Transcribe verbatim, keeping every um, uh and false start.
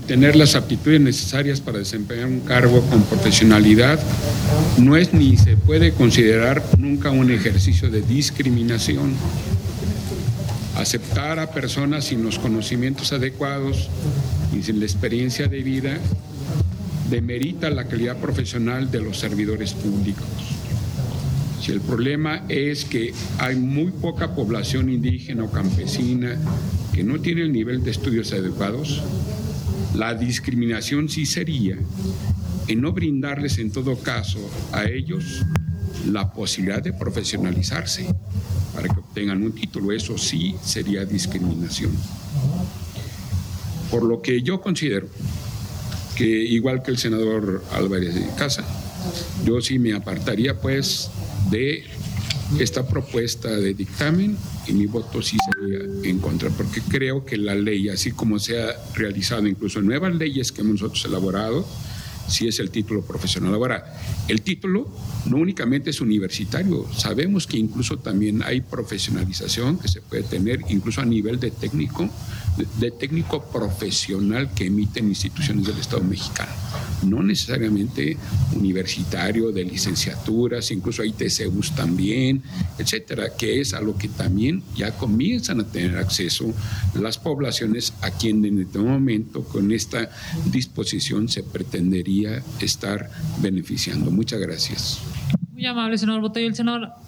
tener las aptitudes necesarias para desempeñar un cargo con profesionalidad no es ni se puede considerar nunca un ejercicio de discriminación. Aceptar a personas sin los conocimientos adecuados y sin la experiencia de vida demerita la calidad profesional de los servidores públicos. Si el problema es que hay muy poca población indígena o campesina que no tiene el nivel de estudios adecuados, la discriminación sí sería en no brindarles en todo caso a ellos la posibilidad de profesionalizarse para que obtengan un título. Eso sí sería discriminación. Por lo que yo considero que, igual que el senador Álvarez de Casa, yo sí me apartaría pues de esta propuesta de dictamen y mi voto sí sería en contra, porque creo que la ley, así como se ha realizado incluso en nuevas leyes que hemos nosotros elaborado, sí es el título profesional. Ahora, el título no únicamente es universitario, sabemos que incluso también hay profesionalización que se puede tener incluso a nivel de técnico, de, de técnico profesional que emiten instituciones del Estado mexicano, no necesariamente universitario, de licenciaturas, incluso hay T C Us también, etcétera, que es a lo que también ya comienzan a tener acceso las poblaciones a quien en este momento con esta disposición se pretendería estar beneficiando. Muchas gracias. Muy amable, senador Botello. El senador